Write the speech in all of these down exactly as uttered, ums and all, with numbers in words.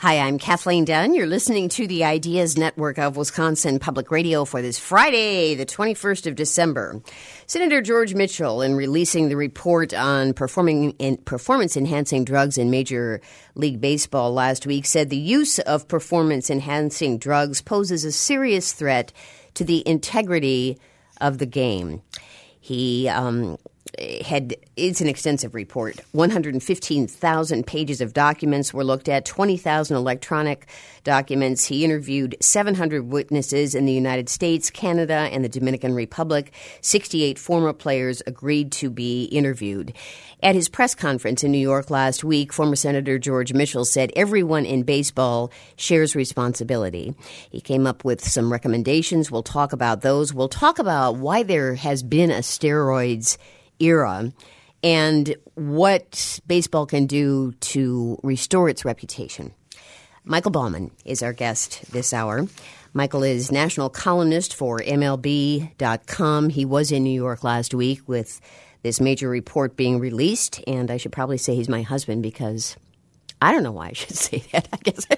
Hi, I'm Kathleen Dunn. You're listening to the Ideas Network of Wisconsin Public Radio for this Friday, the twenty-first of December. Senator George Mitchell, in releasing the report on performing in performance-enhancing drugs in Major League Baseball last week, said the use of performance-enhancing drugs poses a serious threat to the integrity of the game. He um, had it's an extensive report. one hundred fifteen thousand pages of documents were looked at, twenty thousand electronic documents. He interviewed seven hundred witnesses in the United States, Canada, and the Dominican Republic. sixty-eight former players agreed to be interviewed. At his press conference in New York last week, former Senator George Mitchell said everyone in baseball shares responsibility. He came up with some recommendations. We'll talk about those. We'll talk about why there has been a steroids era and what baseball can do to restore its reputation. Michael Baumann is our guest this hour. Michael is national columnist for M L B dot com. He was in New York last week with this major report being released, and I should probably say he's my husband because I don't know why I should say that. I guess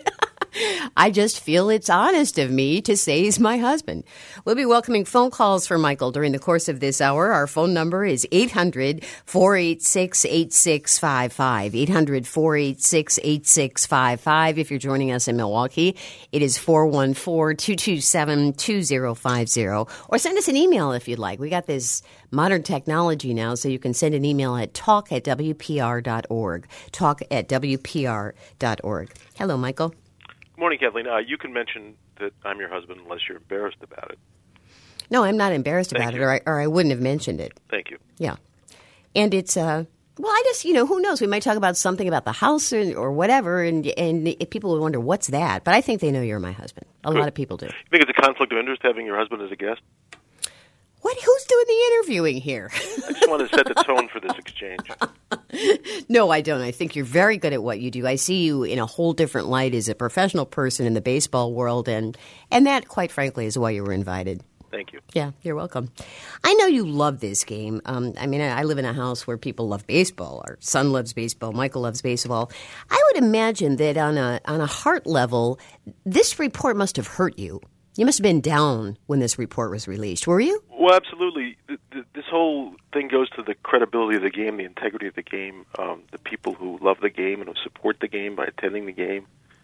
I just feel it's honest of me to say he's my husband. We'll be welcoming phone calls for Michael during the course of this hour. Our phone number is eight hundred, four eight six, eight six five five, eight hundred, four eight six, eight six five five. If you're joining us in Milwaukee, it is four one four, two two seven, two zero five zero. Or send us an email if you'd like. We got this modern technology now, so you can send an email at talk at w p r dot org, talk at w p r dot org. Hello, Michael. Good morning, Kathleen. Uh, you can mention that I'm your husband unless you're embarrassed about it. No, I'm not embarrassed Thank about you. it, or I, or I wouldn't have mentioned it. Thank you. Yeah. And it's, uh, well, I just, you know, who knows? We might talk about something about the house or, or whatever, and and if people would wonder, what's that? But I think they know you're my husband. A Good. lot of people do. You think it's a conflict of interest having your husband as a guest? What? Who's doing the interviewing here? I just want to set the tone for this exchange. No, I don't. I think you're very good at what you do. I see you in a whole different light as a professional person in the baseball world, and, and that, quite frankly, is why you were invited. Thank you. Yeah, you're welcome. I know you love this game. Um, I mean, I live in a house where people love baseball. Our son loves baseball. Michael loves baseball. I would imagine that on a on a heart level, this report must have hurt you. You must have been down when this report was released. Were you? Well, absolutely. Th- th- This whole thing goes to the credibility of the game, the integrity of the game. Um, the people who love the game and who support the game by attending the game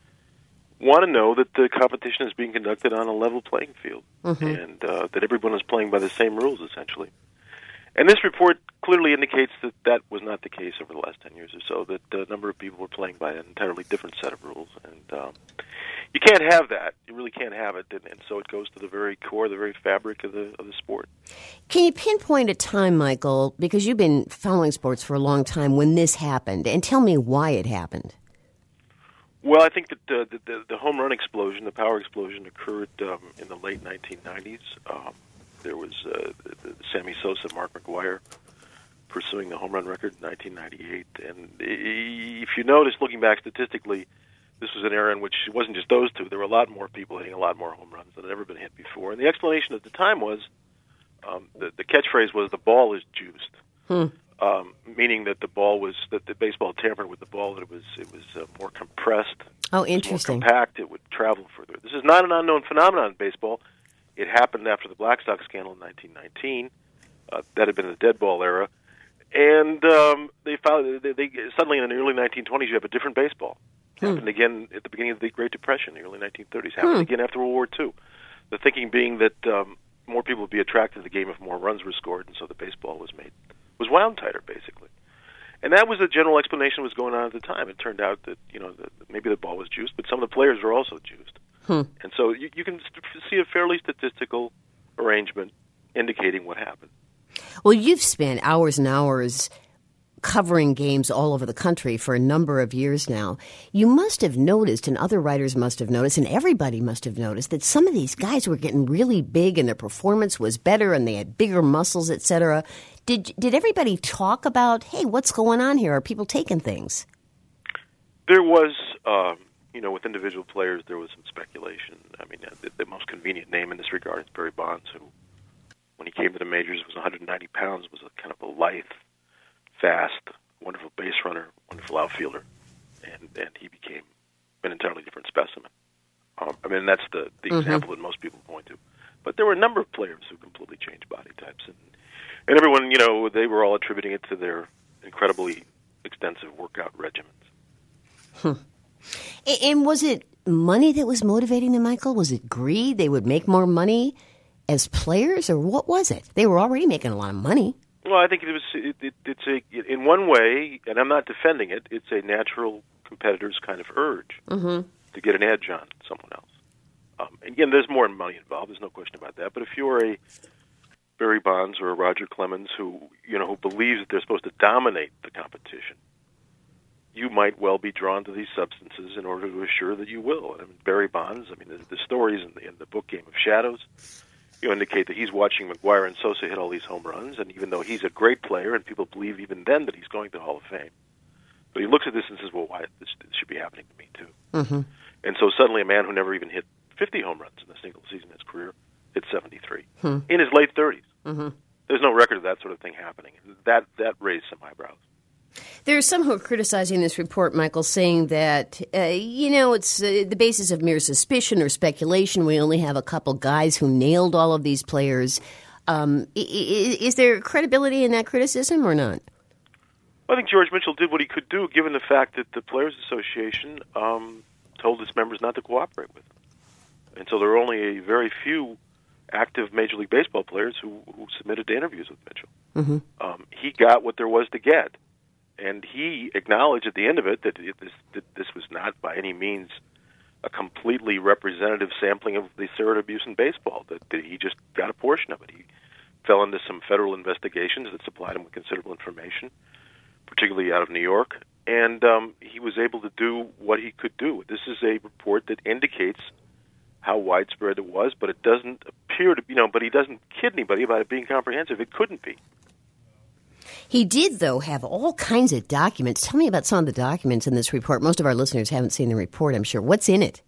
want to know that the competition is being conducted on a level playing field, mm-hmm. and uh, that everyone is playing by the same rules, essentially. And this report clearly indicates that that was not the case over the last ten years or so, that a number of people were playing by an entirely different set of rules. And um, you can't have that. You really can't have it. And, and so it goes to the very core, the very fabric of the of the sport. Can you pinpoint a time, Michael, because you've been following sports for a long time, when this happened, and tell me why it happened? Well, I think that uh, the, the, the home run explosion, the power explosion, occurred um, in the late nineteen nineties. Um, there was uh, the, the Sammy Sosa, Mark McGwire pursuing the home run record in nineteen ninety-eight. And if you notice, looking back statistically, this was an era in which it wasn't just those two. There were a lot more people hitting a lot more home runs than had ever been hit before. And the explanation at the time was, um, the, the catchphrase was, the ball is juiced. Hmm. Um, meaning that the ball was, that the baseball tampered with the ball, that it was it was uh, more compressed. Oh, interesting. More compact, it would travel further. This is not an unknown phenomenon in baseball. It happened after the Black Sox scandal in nineteen nineteen. Uh, that had been the dead ball era. And um, they found, they, they suddenly in the early nineteen twenties, you have a different baseball. Hmm. Happened again at the beginning of the Great Depression, in the early nineteen thirties. Happened hmm. again after World War Two. The thinking being that um, more people would be attracted to the game if more runs were scored, and so the baseball was made was wound tighter, basically. And that was the general explanation that was going on at the time. It turned out that, you know, that maybe the ball was juiced, but some of the players were also juiced. Hmm. And so you, you can see a fairly statistical arrangement indicating what happened. Well, you've spent hours and hours covering games all over the country for a number of years now. You must have noticed, and other writers must have noticed, and everybody must have noticed, that some of these guys were getting really big and their performance was better and they had bigger muscles, et cetera. Did did everybody talk about, hey, what's going on here? Are people taking things? There was, um, you know, with individual players, there was some speculation. I mean, the, the most convenient name in this regard is Barry Bonds, who, when he came to the majors, was one hundred ninety pounds, was a kind of a lithe, fast, wonderful base runner, wonderful outfielder, and and he became an entirely different specimen. Um, I mean, that's the, the mm-hmm. example that most people point to. But there were a number of players who completely changed body types. And, and everyone, you know, they were all attributing it to their incredibly extensive workout regimens. Hmm. And was it money that was motivating them, Michael? Was it greed? They would make more money as players, or what was it? They were already making a lot of money. Well, I think it was. It, it, it's a in one way, and I'm not defending it. It's a natural competitor's kind of urge mm-hmm. to get an edge on someone else. Um, again, there's more money involved. There's no question about that. But if you're a Barry Bonds or a Roger Clemens who you know who believes that they're supposed to dominate the competition, you might well be drawn to these substances in order to assure that you will. I mean, Barry Bonds. I mean, the, the stories in the, in the book Game of Shadows, you know, indicate that he's watching McGwire and Sosa hit all these home runs, and even though he's a great player, and people believe even then that he's going to the Hall of Fame, but he looks at this and says, "Well, why this, this should be happening to me too?" Mm-hmm. And so suddenly, a man who never even hit fifty home runs in a single season in his career hit seventy-three hmm. in his late thirties. Mm-hmm. There's no record of that sort of thing happening. That that raised some eyebrows. There are some who are criticizing this report, Michael, saying that, uh, you know, it's uh, the basis of mere suspicion or speculation. We only have a couple guys who nailed all of these players. Um, is, is there credibility in that criticism or not? Well, I think George Mitchell did what he could do, given the fact that the Players Association um, told its members not to cooperate with him. And so there are only a very few active Major League Baseball players who, who submitted to interviews with Mitchell. Mm-hmm. Um, he got what there was to get. And he acknowledged at the end of it that, it, this, that this was not by any means a completely representative sampling of the steroid abuse in baseball, that, that he just got a portion of it. He fell into some federal investigations that supplied him with considerable information, particularly out of New York, and um, he was able to do what he could do. This is a report that indicates how widespread it was, but it doesn't appear to, you know, but he doesn't kid anybody about it being comprehensive. It couldn't be. He did, though, have all kinds of documents. Tell me about some of the documents in this report. Most of our listeners haven't seen the report, I'm sure. What's in it?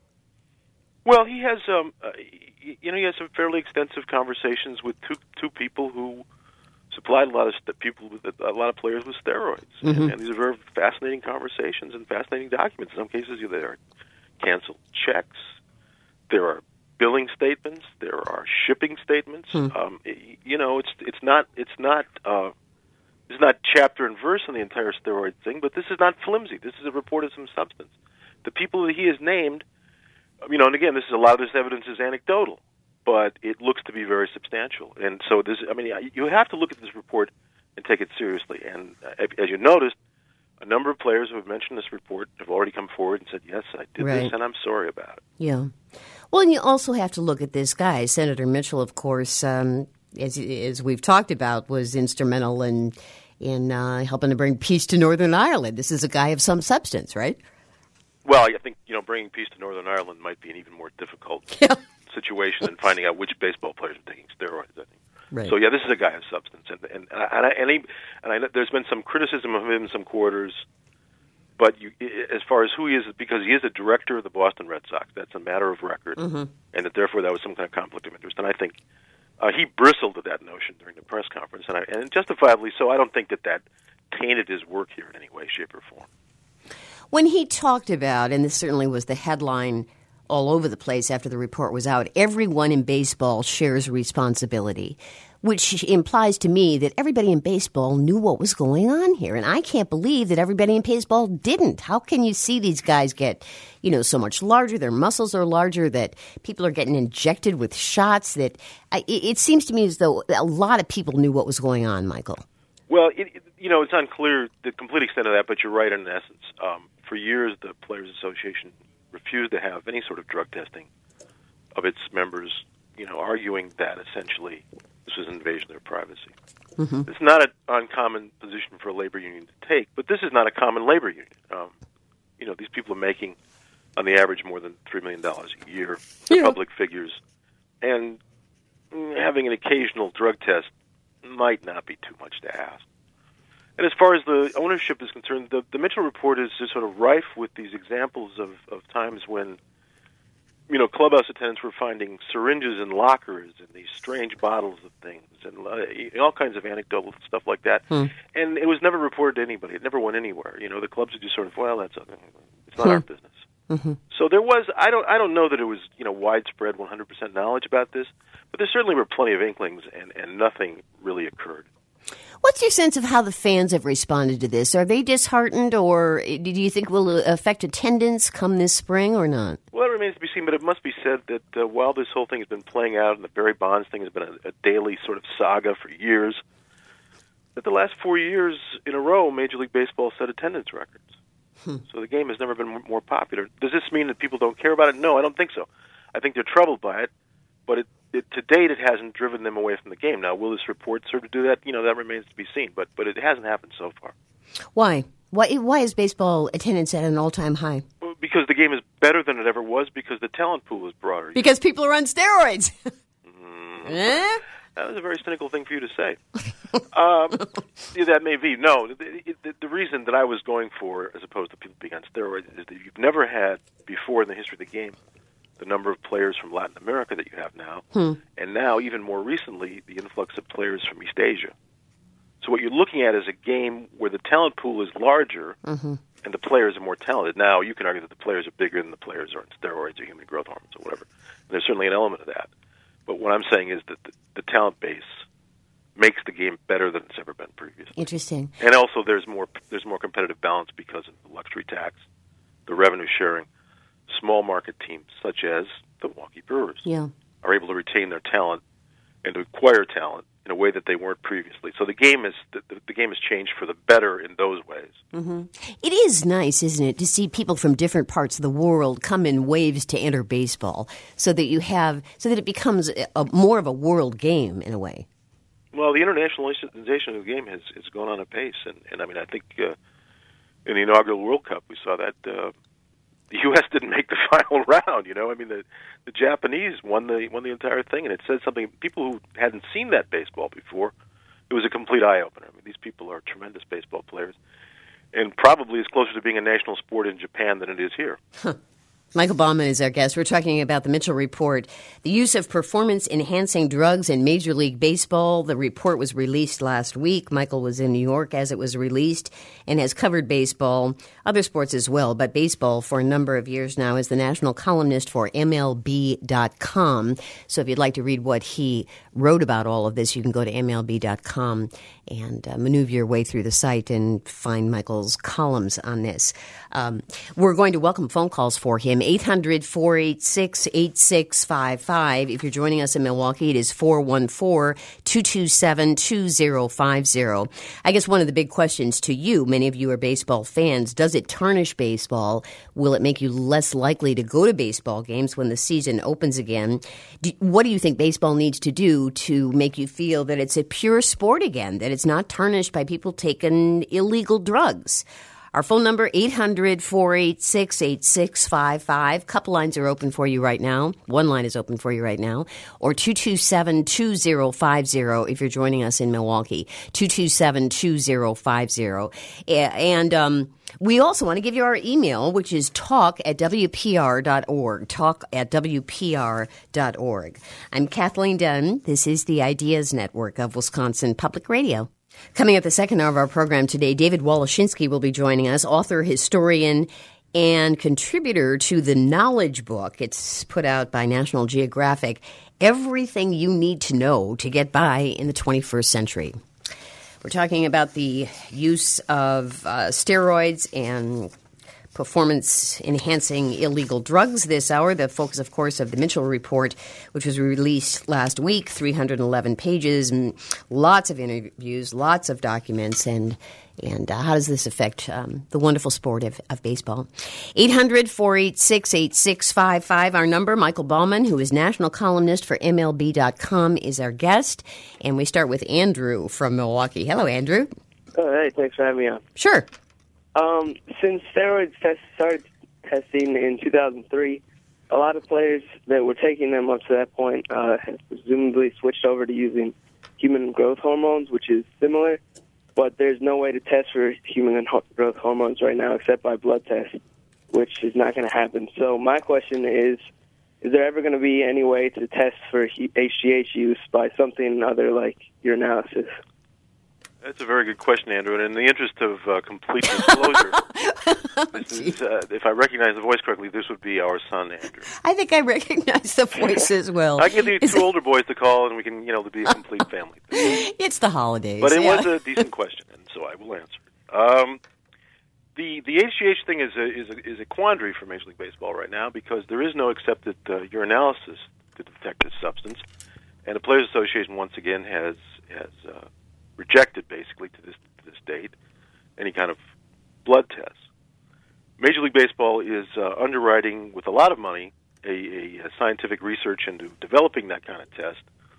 Well, he has, um, uh, you know, he has some fairly extensive conversations with two two people who supplied a lot of st- people with a lot of players with steroids, mm-hmm. and, and these are very fascinating conversations and fascinating documents. In some cases, you know, there are canceled checks, there are billing statements, there are shipping statements. Hmm. Um, you know, it's it's not it's not. Uh, It's not chapter and verse on the entire steroid thing, but this is not flimsy. This is a report of some substance. The people that he has named, you know, and again, this is a lot of this evidence is anecdotal, but it looks to be very substantial. And so this, I mean, you have to look at this report and take it seriously. And as you noticed, a number of players who have mentioned this report have already come forward and said, yes, I did right. this, and I'm sorry about it. Yeah. Well, and you also have to look at this guy, Senator Mitchell, of course, um, as as we've talked about, was instrumental in in uh, helping to bring peace to Northern Ireland. This is a guy of some substance, right? Well, I think, you know, bringing peace to Northern Ireland might be an even more difficult yeah. situation than finding out which baseball players are taking steroids, I think. Right. So, yeah, this is a guy of substance. And and and, I, and, he, and I know there's been some criticism of him in some quarters, but you, as far as who he is, because he is a director of the Boston Red Sox, that's a matter of record, mm-hmm. and that therefore that was some kind of conflict of interest. And I think uh, he bristled at that notion during the press conference, and, I, and justifiably so. I don't think that that tainted his work here in any way, shape, or form. When he talked about, and this certainly was the headline all over the place after the report was out, everyone in baseball shares responsibility, which implies to me that everybody in baseball knew what was going on here. And I can't believe that everybody in baseball didn't. How can you see these guys get, you know, so much larger, their muscles are larger, that people are getting injected with shots, that I, it, it seems to me as though a lot of people knew what was going on, Michael. Well, it, it, you know, it's unclear the complete extent of that, but you're right in essence. Um, for years, the Players Association refused to have any sort of drug testing of its members, you know, arguing that essentially this was an invasion of their privacy. Mm-hmm. It's not an uncommon position for a labor union to take, but this is not a common labor union. Um, you know, these people are making, on the average, more than three million dollars a year. They're yeah. public figures. And having an occasional drug test might not be too much to ask. And as far as the ownership is concerned, the, the Mitchell report is just sort of rife with these examples of, of times when, you know, clubhouse attendants were finding syringes in lockers and these strange bottles of things and uh, all kinds of anecdotal stuff like that. Hmm. And it was never reported to anybody. It never went anywhere. You know, the clubs would just sort of, well, that's okay. It's not hmm. our business. Mm-hmm. So there was, I don't I don't know that it was, you know, widespread one hundred percent knowledge about this, but there certainly were plenty of inklings, and, and nothing really occurred. What's your sense of how the fans have responded to this? Are they disheartened, or do you think will it affect attendance come this spring or not? Well, it remains to be seen, but it must be said that uh, while this whole thing has been playing out, and the Barry Bonds thing has been a, a daily sort of saga for years, that the last four years in a row, Major League Baseball set attendance records. Hmm. So the game has never been more popular. Does this mean that people don't care about it? No, I don't think so. I think they're troubled by it, but it, it, to date it hasn't driven them away from the game. Now, will this report sort of do that? You know, that remains to be seen, but but it hasn't happened so far. Why? Why, why is baseball attendance at an all-time high? Well, because the game is better than it ever was, because the talent pool is broader. Because people are on steroids. mm. eh? That was a very cynical thing for you to say. um, yeah, that may be. No, the, the, the reason that I was going for, as opposed to people being on steroids, is that you've never had before in the history of the game the number of players from Latin America that you have now, hmm. and now, even more recently, the influx of players from East Asia. So what you're looking at is a game where the talent pool is larger, mm-hmm. and the players are more talented. Now, you can argue that the players are bigger than the players are on steroids or human growth hormones or whatever. And there's certainly an element of that. But what I'm saying is that the, the talent base makes the game better than it's ever been previously. Interesting. And also, there's more there's more competitive balance because of the luxury tax, the revenue sharing. Small market teams such as the Milwaukee Brewers yeah. are able to retain their talent and to acquire talent in a way that they weren't previously. So the game is the, the game has changed for the better in those ways. Mm-hmm. It is nice, isn't it, to see people from different parts of the world come in waves to enter baseball, so that you have so that it becomes a, more of a world game in a way. Well, the internationalization of the game has, has gone on apace, and, and I mean, I think uh, in the inaugural World Cup we saw that uh, the U S didn't make the final round. You know, I mean, the the Japanese won the won the entire thing, and it said something. People who hadn't seen that baseball before, it was a complete eye opener. I mean, these people are tremendous baseball players, and probably is closer to being a national sport in Japan than it is here. Huh. Michael Baumann is our guest. We're talking about the Mitchell Report, the use of performance-enhancing drugs in Major League Baseball. The report was released last week. Michael was in New York as it was released and has covered baseball, other sports as well, but baseball for a number of years now as the national columnist for M L B dot com. So if you'd like to read what he wrote about all of this, you can go to M L B dot com and uh, maneuver your way through the site and find Michael's columns on this. Um, we're going to welcome phone calls for him, eight hundred, four eight six, eight six five five. If you're joining us in Milwaukee, it is four one four, two two seven, two zero five zero. I guess one of the big questions to you, many of you are baseball fans, does it tarnish baseball? Will it make you less likely to go to baseball games when the season opens again? Do, what do you think baseball needs to do to make you feel that it's a pure sport again, that it's not tarnished by people taking illegal drugs? Our phone number, eight hundred, four eight six, eight six five five. Couple lines are open for you right now. One line is open for you right now. Or two two seven, two zero five zero if you're joining us in Milwaukee. two two seven, two zero five zero. And um, we also want to give you our email, which is talk at W P R dot org. Talk at W P R dot org. I'm Kathleen Dunn. This is the Ideas Network of Wisconsin Public Radio. Coming up the second hour of our program today, David Woloszynski will be joining us, author, historian, and contributor to the Knowledge Book. It's put out by National Geographic, Everything You Need to Know to Get By in the twenty-first Century. We're talking about the use of uh, steroids and performance-enhancing illegal drugs this hour. The focus, of course, of the Mitchell Report, which was released last week, three hundred eleven pages, and lots of interviews, lots of documents, and and uh, how does this affect um, the wonderful sport of, of baseball? eight hundred, four eight six, eight six five five, our number. Michael Baumann, who is national columnist for M L B dot com, is our guest. And we start with Andrew from Milwaukee. Hello, Andrew. Oh, hey, thanks for having me on. Sure. Um, since steroids test started testing in two thousand three, a lot of players that were taking them up to that point uh, have presumably switched over to using human growth hormones, which is similar, but there's no way to test for human growth hormones right now except by blood test, which is not going to happen. So my question is, is there ever going to be any way to test for H G H use by something other like urinalysis? That's a very good question, Andrew. And in the interest of uh, complete disclosure, this is, uh, if I recognize the voice correctly, this would be our son, Andrew. I think I recognize the voice as well. I can get these Is two it- older boys to call, and we can, you know, be a complete family. It's the holidays. But it yeah. was a decent question, and so I will answer it. Um, the the H G H thing is a, is a is a quandary for Major League Baseball right now because there is no accepted uh, urinalysis to detect this substance, and the Players Association once again has has uh, rejected basically to this to this date any kind of blood tests. Major League Baseball is uh, underwriting with a lot of money a, a, a scientific research into developing that kind of test.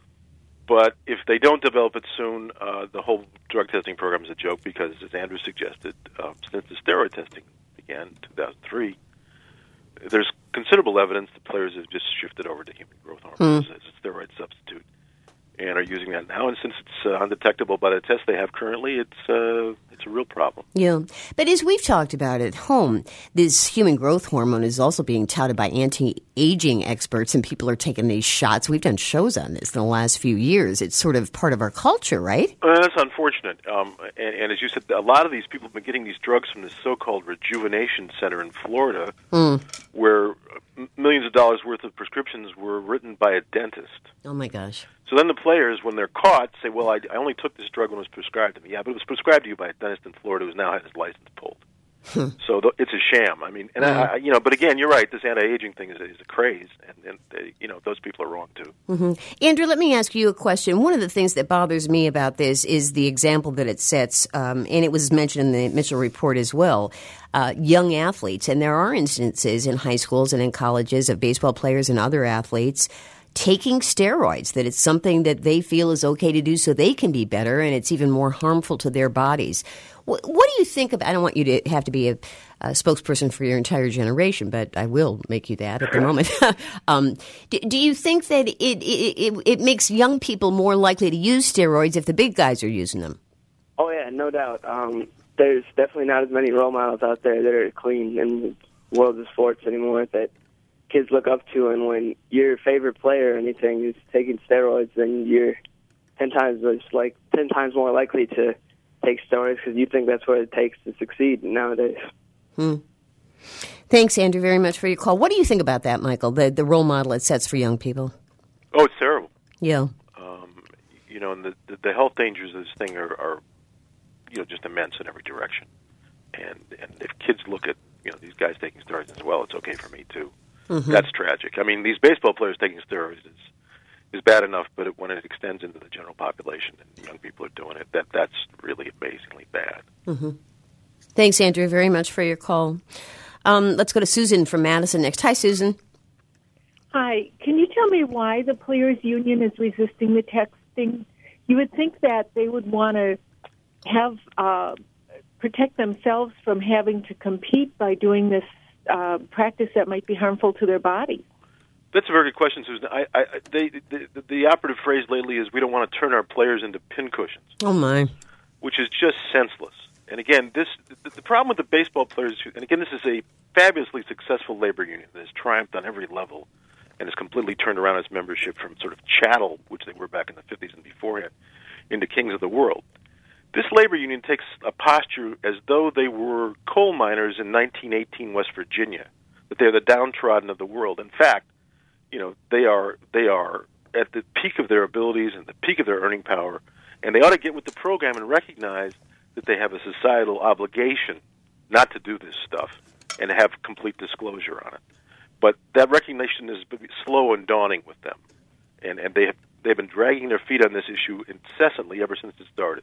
But if they don't develop it soon, uh, the whole drug testing program is a joke because, as Andrew suggested, uh, since the steroid testing began in two thousand three, there's considerable evidence that players have just shifted over to human growth hormones as a steroid substitute and are using that now. And since it's uh, undetectable by the test they have currently, it's uh, it's a real problem. Yeah. But as we've talked about at home, this human growth hormone is also being touted by anti-aging experts, and people are taking these shots. We've done shows on this in the last few years. It's sort of part of our culture, right? Uh, that's unfortunate. Um, and, and as you said, a lot of these people have been getting these drugs from this so-called rejuvenation center in Florida, Mm. where m- millions of dollars worth of prescriptions were written by a dentist. Oh, my gosh. So then the players, when they're caught, say, well, I, I only took this drug when it was prescribed to me. Yeah, but it was prescribed to you by a dentist in Florida who's now had his license pulled. So th- it's a sham. I mean, and I, I, you know, but again, you're right. This anti-aging thing is, is a craze, and, and they, you know, those people are wrong too. Mm-hmm. Andrew, let me ask you a question. One of the things that bothers me about this is the example that it sets, um, and it was mentioned in the Mitchell report as well. Uh, young athletes, and there are instances in high schools and in colleges of baseball players and other athletes taking steroids, that it's something that they feel is okay to do so they can be better, and it's even more harmful to their bodies. What, what do you think of, I don't want you to have to be a, a spokesperson for your entire generation, but I will make you that at the moment. um, do, do you think that it, it, it, it makes young people more likely to use steroids if the big guys are using them? Oh, yeah, no doubt. Um, there's definitely not as many role models out there that are clean in the world of sports anymore that kids look up to, and when your favorite player or anything is taking steroids, then you're ten times just like ten times more likely to take steroids because you think that's what it takes to succeed nowadays. Hmm. Thanks, Andrew, very much for your call. What do you think about that, Michael? The the role model it sets for young people. Oh, it's terrible. Yeah. Um, you know, and the, the the health dangers of this thing are, are, you know, just immense in every direction. And and if kids look at, you know, these guys taking steroids as well, it's okay for me too. Mm-hmm. That's tragic. I mean, these baseball players taking steroids is is bad enough, but it, when it extends into the general population and young people are doing it, that that's really amazingly bad. Mm-hmm. Thanks, Andrew, very much for your call. Um, let's go to Susan from Madison next. Hi, Susan. Hi. Can you tell me why the Players Union is resisting the texting? You would think that they would want to have uh, protect themselves from having to compete by doing this uh, practice that might be harmful to their body. That's a very good question, Susan. I, I, they, the, the operative phrase lately is we don't want to turn our players into pincushions. Oh, my. Which is just senseless. And again, this the, the problem with the baseball players, and again, this is a fabulously successful labor union that has triumphed on every level and has completely turned around its membership from sort of chattel, which they were back in the fifties and beforehand, into kings of the world. This labor union takes a posture as though they were coal miners in nineteen eighteen West Virginia, that they're the downtrodden of the world. In fact, you know, they are they are at the peak of their abilities and the peak of their earning power, and they ought to get with the program and recognize that they have a societal obligation not to do this stuff and have complete disclosure on it. But that recognition is slow and dawning with them, and and they have they've been dragging their feet on this issue incessantly ever since it started.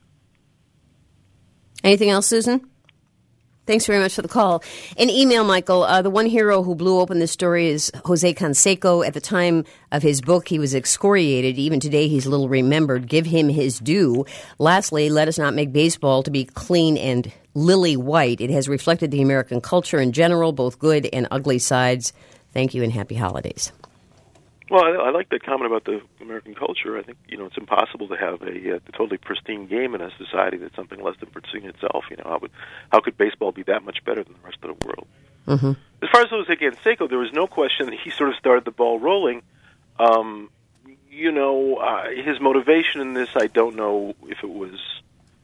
Anything else, Susan? Thanks very much for the call. An email, Michael. Uh, the one hero who blew open this story is Jose Canseco. At the time of his book, he was excoriated. Even today, he's little remembered. Give him his due. Lastly, let us not make baseball to be clean and lily white. It has reflected the American culture in general, both good and ugly sides. Thank you and happy holidays. Well, I, I like that comment about the American culture. I think, you know, it's impossible to have a, a totally pristine game in a society that's something less than pristine itself. You know, how would how could baseball be that much better than the rest of the world? Mm-hmm. As far as Jose Canseco, there was no question that he sort of started the ball rolling. Um, you know, uh, his motivation in this, I don't know if it was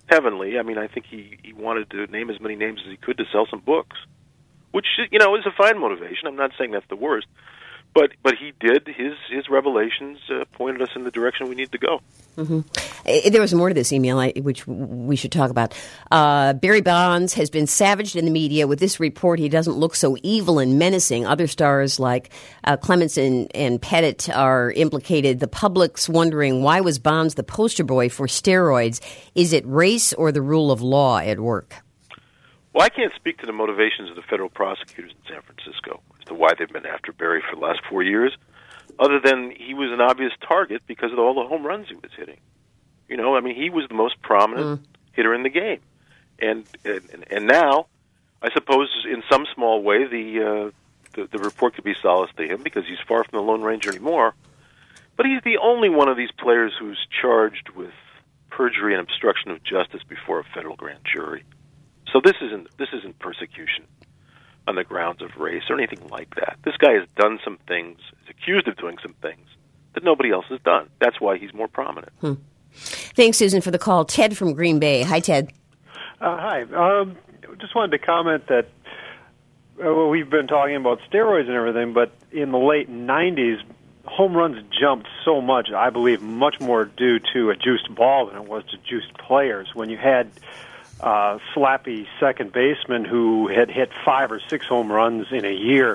heavenly. I mean, I think he, he wanted to name as many names as he could to sell some books, which, you know, is a fine motivation. I'm not saying that's the worst. But but he did. His his revelations uh, pointed us in the direction we need to go. Mm-hmm. Uh, there was more to this email, I, which we should talk about. Uh, Barry Bonds has been savaged in the media. With this report, he doesn't look so evil and menacing. Other stars like uh, Clemens and, and Pettit are implicated. The public's wondering, why was Bonds the poster boy for steroids? Is it race or the rule of law at work? Well, I can't speak to the motivations of the federal prosecutors in San Francisco as to why they've been after Barry for the last four years, other than he was an obvious target because of all the home runs he was hitting. You know, I mean, he was the most prominent mm. hitter in the game. And, and and now, I suppose, in some small way, the, uh, the the report could be solace to him because he's far from the Lone Ranger anymore. But he's the only one of these players who's charged with perjury and obstruction of justice before a federal grand jury. So this isn't this isn't persecution on the grounds of race or anything like that. This guy has done some things, is accused of doing some things that nobody else has done. That's why he's more prominent. Hmm. Thanks, Susan, for the call. Ted from Green Bay. Hi, Ted. Uh, hi. Um, just wanted to comment that uh, well, we've been talking about steroids and everything, but in the late nineties, home runs jumped so much, I believe much more due to a juiced ball than it was to juiced players. When you had Uh, slappy second baseman who had hit five or six home runs in a year,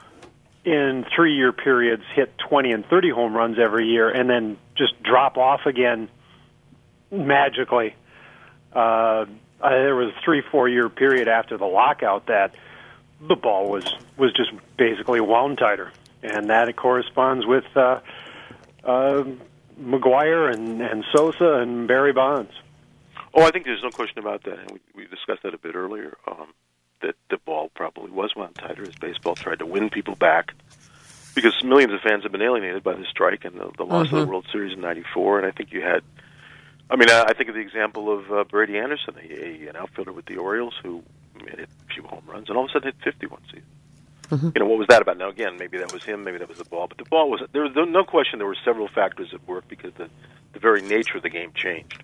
in three-year periods hit twenty and thirty home runs every year, and then just drop off again magically. Uh, uh, there was a three, four-year period after the lockout that the ball was, was just basically wound tighter, and that corresponds with uh, uh, McGwire and, and Sosa and Barry Bonds. Oh, I think there's no question about that, and we, we discussed that a bit earlier, um, that the ball probably was wound tighter as baseball tried to win people back, because millions of fans have been alienated by the strike and the, the loss mm-hmm. of the World Series in ninety-four, and I think you had, I mean, I, I think of the example of uh, Brady Anderson, a, a, an outfielder with the Orioles who hit a few home runs, and all of a sudden hit fifty one season. Mm-hmm. You know, what was that about? Now, again, maybe that was him, maybe that was the ball, but the ball was, there was no question there were several factors at work because the, the very nature of the game changed.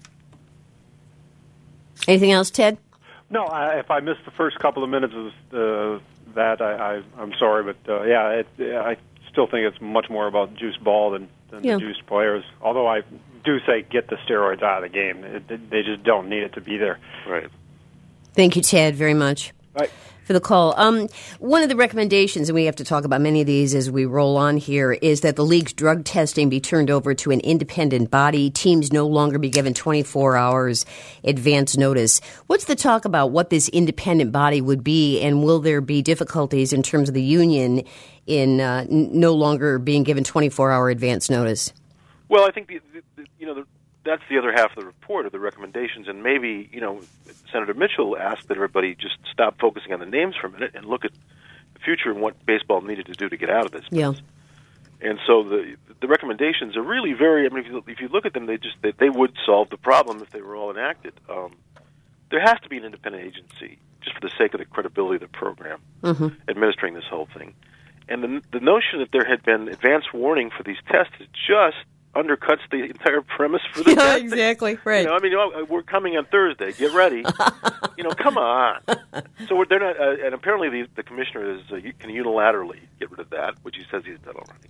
Anything else, Ted? No, I, if I missed the first couple of minutes of uh, that, I, I, I'm sorry, but uh, yeah, it, I still think it's much more about juiced ball than, than yeah. the juiced players. Although I do say get the steroids out of the game. It, they just don't need it to be there. Right. Thank you, Ted, very much. Right. For the call. Um, one of the recommendations, and we have to talk about many of these as we roll on here, is that the league's drug testing be turned over to an independent body. Teams no longer be given twenty-four hours advance notice. What's the talk about what this independent body would be, and will there be difficulties in terms of the union in uh, n- no longer being given twenty-four hour advance notice? Well, I think the, the, the, you know the, that's the other half of the report, of the recommendations, and maybe, you know, Senator Mitchell asked that everybody just stop focusing on the names for a minute and look at the future and what baseball needed to do to get out of this. Yeah. And so the the recommendations are really very, I mean, if you, if you look at them, they just they, they would solve the problem if they were all enacted. Um, there has to be an independent agency, just for the sake of the credibility of the program, mm-hmm. administering this whole thing. And the the notion that there had been advance warning for these tests is just undercuts the entire premise for the yeah, testing. Exactly, right. You know, I mean, oh, we're coming on Thursday. Get ready. you know, come on. So we're, they're not, uh, and apparently the, the commissioner is uh, can unilaterally get rid of that, which he says he's done already.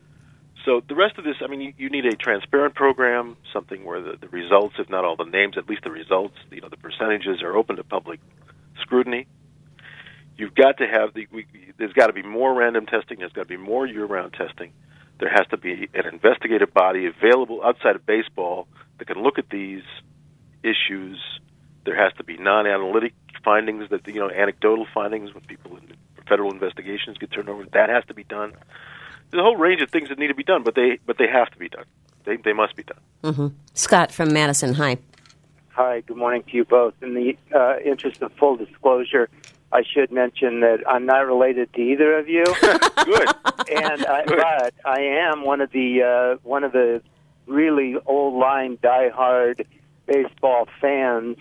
So the rest of this, I mean, you, you need a transparent program, something where the, the results, if not all the names, at least the results, you know, the percentages are open to public scrutiny. You've got to have the. We, there's got to be more random testing. There's got to be more year-round testing. There has to be an investigative body available outside of baseball that can look at these issues. There has to be non-analytic findings, that you know, anecdotal findings when people in federal investigations get turned over. That has to be done. There's a whole range of things that need to be done, but they but they have to be done. They they must be done. Mm-hmm. Scott from Madison. Hi. Hi. Good morning to you both. In the uh, interest of full disclosure, I should mention that I'm not related to either of you. Good. And I, Good. but I am one of the uh, one of the really old line, diehard baseball fans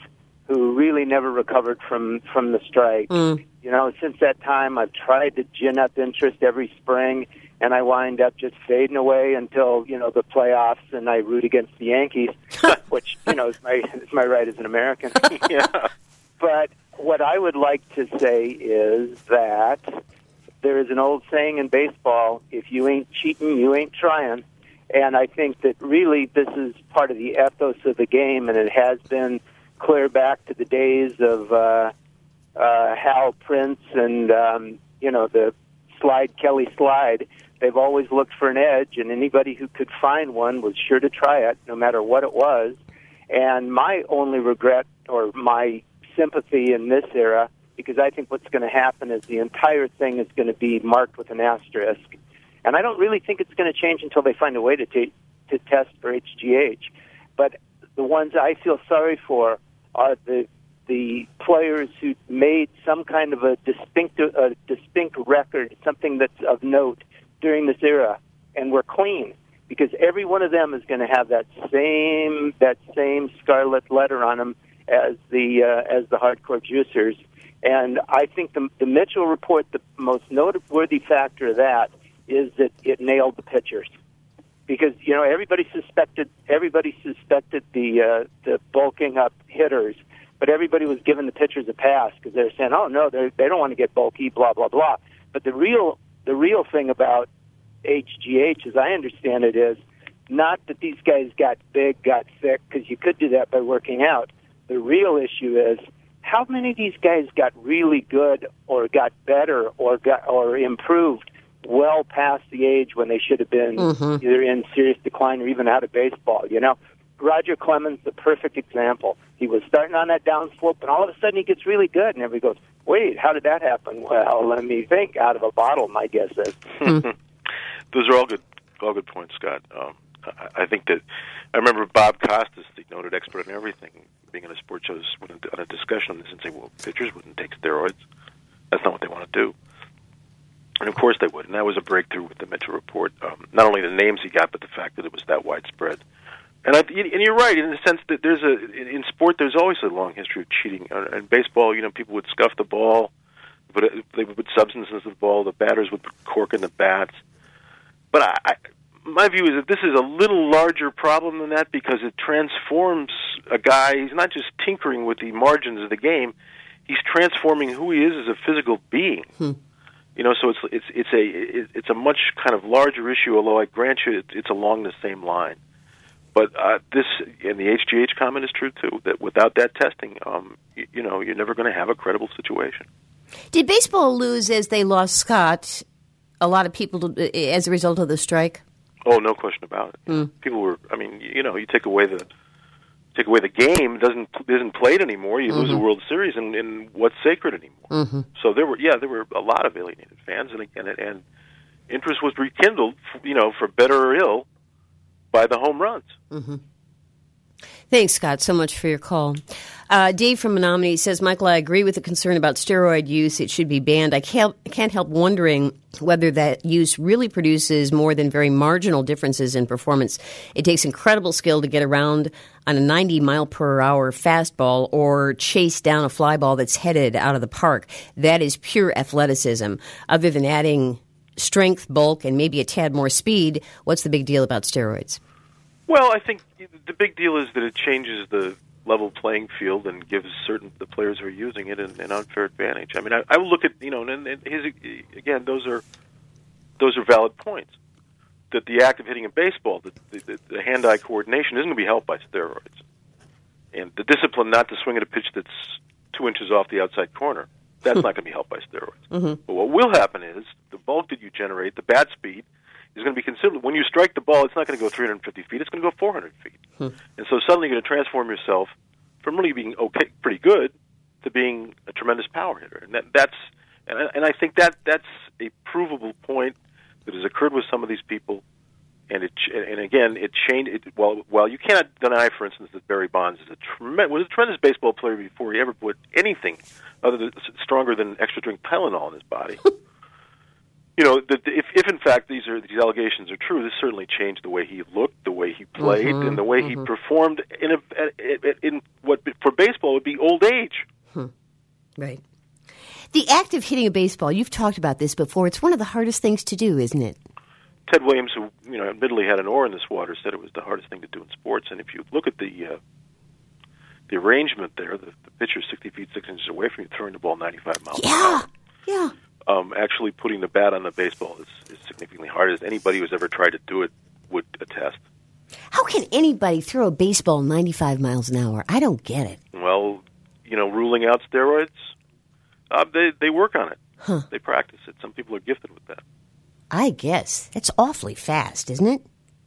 who really never recovered from, from the strike. Mm. You know, since that time, I've tried to gin up interest every spring, and I wind up just fading away until, you know, the playoffs, and I root against the Yankees, which, you know, is my, is my right as an American. Yeah. But what I would like to say is that there is an old saying in baseball, if you ain't cheating, you ain't trying. And I think that really this is part of the ethos of the game, and it has been clear back to the days of uh, uh, Hal Prince and, um, you know, the Slide Kelly Slide. They've always looked for an edge, and anybody who could find one was sure to try it, no matter what it was. And my only regret, or my sympathy in this era, because I think what's going to happen is the entire thing is going to be marked with an asterisk. And I don't really think it's going to change until they find a way to t- to test for H G H. But the ones I feel sorry for are the the players who made some kind of a distinct a distinct record, something that's of note during this era, and were clean, because every one of them is going to have that same that same scarlet letter on them as the uh, as the hardcore juicers. And I think the, the Mitchell report, the most noteworthy factor of that is that it nailed the pitchers, because you know everybody suspected everybody suspected the uh, the bulking up hitters, but everybody was giving the pitchers a pass because they're saying, oh no, they they don't want to get bulky, blah blah blah. But the real the real thing about H G H, as I understand it, is not that these guys got big, got thick, because you could do that by working out. The real issue is how many of these guys got really good or got better or got or improved well past the age when they should have been mm-hmm. either in serious decline or even out of baseball. You know, Roger Clemens, the perfect example. He was starting on that downslope, and all of a sudden he gets really good, and everybody goes, wait, how did that happen? Well, let me think. Out of a bottle, my guess is. Those are all good, all good points, Scott. Um, I, I think that I remember Bob Costas, the noted expert on everything, being on a sports show on a discussion on this and saying, well, pitchers wouldn't take steroids. That's not what they want to do. And of course they would, and that was a breakthrough with the Mitchell report. Um, not only the names he got, but the fact that it was that widespread. And I, and you're right in the sense that there's a in sport there's always a long history of cheating. Uh, in baseball, you know, people would scuff the ball, but they would put substances in the ball. The batters would put cork in the bats. But I, I, my view is that this is a little larger problem than that, because it transforms a guy. He's not just tinkering with the margins of the game; he's transforming who he is as a physical being. Hmm. You know, so it's it's it's a it's a much kind of larger issue. Although I grant you, it's, it's along the same line. But uh, this, and the H G H comment is true too. That without that testing, um, you, you know, you're never going to have a credible situation. Did baseball lose as they lost Scott? A lot of people to, as a result of the strike. Oh, no question about it. Mm. People were. I mean, you know, you take away the take away the game, doesn't isn't played anymore. You mm-hmm. lose the World Series, and, and what's sacred anymore? Mm-hmm. So there were, yeah, there were a lot of alienated fans, and and, and interest was rekindled, you know, for better or ill, by the home runs. Mm-hmm. Thanks, Scott, so much for your call. Uh, Dave from Menominee says, Michael, I agree with the concern about steroid use. It should be banned. I can't, can't help wondering whether that use really produces more than very marginal differences in performance. It takes incredible skill to get around on a ninety mile per hour fastball or chase down a fly ball that's headed out of the park. That is pure athleticism. Other than adding strength, bulk, and maybe a tad more speed, what's the big deal about steroids? Well, I think the big deal is that it changes the level playing field and gives certain the players who are using it an, an unfair advantage. I mean, I, I would look at, you know, and, and his again, those are those are valid points. That the act of hitting a baseball, the, the, the hand-eye coordination isn't going to be helped by steroids, and the discipline not to swing at a pitch that's two inches off the outside corner, that's not going to be helped by steroids. Mm-hmm. But what will happen is the bulk that you generate, the bat speed, is going to be considerable. When you strike the ball, it's not going to go three hundred fifty feet; it's going to go four hundred feet. Hmm. And so suddenly you're going to transform yourself from really being okay, pretty good, to being a tremendous power hitter. And that, that's and I, and I think that that's a provable point that has occurred with some of these people. And it and again, it changed. It, well, well, you cannot deny, for instance, that Barry Bonds is a tremendous was a tremendous baseball player before he ever put anything other than stronger than extra drink Tylenol in his body. You know, that if, if in fact fact these are these allegations are true, this certainly changed the way he looked, the way he played, mm-hmm, and the way mm-hmm. he performed in a, in what for baseball would be old age. Hmm. Right. The act of hitting a baseball, you've talked about this before. It's one of the hardest things to do, isn't it? Ted Williams, who you know admittedly had an oar in this water, said it was the hardest thing to do in sports. And if you look at the uh, the arrangement there, the, the pitcher's sixty feet six inches away from you, throwing the ball ninety-five miles yeah. an hour. Yeah. Um, actually putting the bat on the baseball is, is significantly harder. As anybody who's ever tried to do it would attest. How can anybody throw a baseball ninety-five miles an hour? I don't get it. Well, you know, ruling out steroids, uh, they they work on it. Huh. They practice it. Some people are gifted with that. I guess. That's awfully fast, isn't it?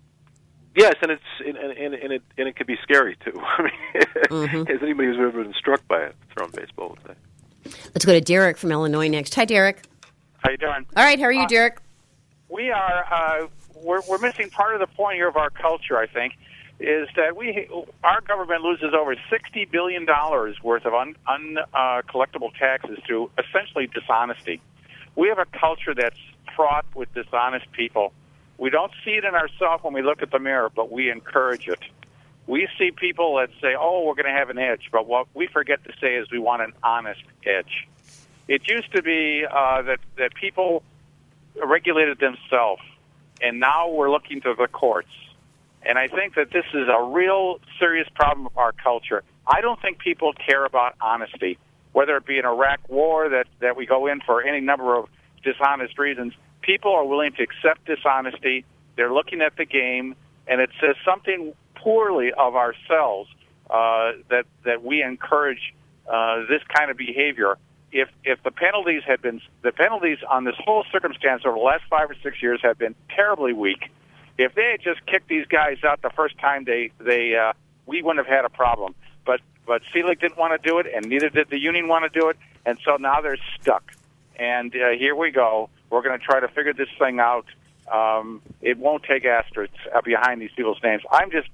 Yes, and it's and, and, and it and it can be scary too. I mean, mm-hmm. as anybody who's ever been struck by a thrown baseball would say. Let's go to Derek from Illinois next. Hi, Derek. How you doing? All right, how are you, uh, Derek? We are. Uh, we're, we're missing part of the point here of our culture. I think is that we our government loses over sixty billion dollars worth of un, un uh, collectible taxes through essentially dishonesty. We have a culture that's fraught with dishonest people. We don't see it in ourselves when we look at the mirror, but we encourage it. We see people that say, oh, we're going to have an edge, but what we forget to say is we want an honest edge. It used to be uh, that, that people regulated themselves, and now we're looking to the courts. And I think that this is a real serious problem of our culture. I don't think people care about honesty, whether it be an Iraq war that, that we go in for any number of dishonest reasons. People are willing to accept dishonesty. They're looking at the game, and it says something poorly of ourselves uh, that that we encourage uh, this kind of behavior. If if the penalties had been the penalties on this whole circumstance over the last five or six years have been terribly weak, if they had just kicked these guys out the first time they they uh, we wouldn't have had a problem. But but Selig didn't want to do it, and neither did the union want to do it, and so now they're stuck. And uh, here we go. We're going to try to figure this thing out. Um, it won't take asterisks behind these people's names. I'm just,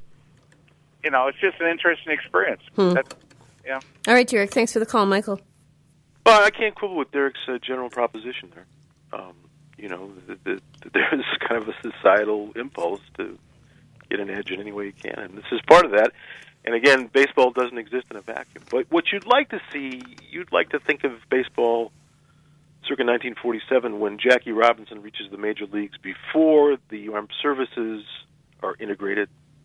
you know, it's just an interesting experience. Hmm. That's, yeah. All right, Derek. Thanks for the call, Michael. Well, I can't quibble with Derek's uh, general proposition there. Um, you know, the, the, the, there's kind of a societal impulse to get an edge in any way you can, and this is part of that. And again, baseball doesn't exist in a vacuum. But what you'd like to see, you'd like to think of baseball circa nineteen forty-seven, when Jackie Robinson reaches the major leagues, before the armed services are integrated,